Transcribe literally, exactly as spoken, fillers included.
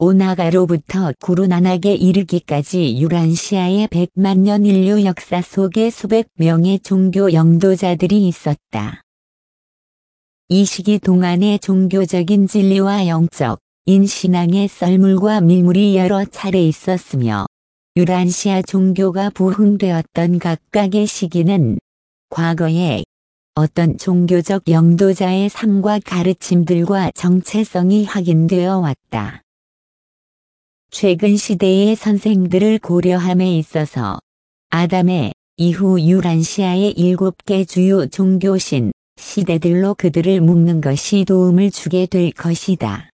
오나가로부터 구르나낙에 이르기까지 유란시아의 백만 년 인류 역사 속에 수백 명의 종교 영도자들이 있었다. 이 시기 동안의 종교적인 진리와 영적, 인 신앙의 썰물과 밀물이 여러 차례 있었으며 유란시아 종교가 부흥되었던 각각의 시기는 과거에 어떤 종교적 영도자의 삶과 가르침들과 정체성이 확인되어 왔다. 최근 시대의 선생들을 고려함에 있어서 아담의 이후 유란시아의 일곱 개 주요 종교신 시대들로 그들을 묶는 것이 도움을 주게 될 것이다.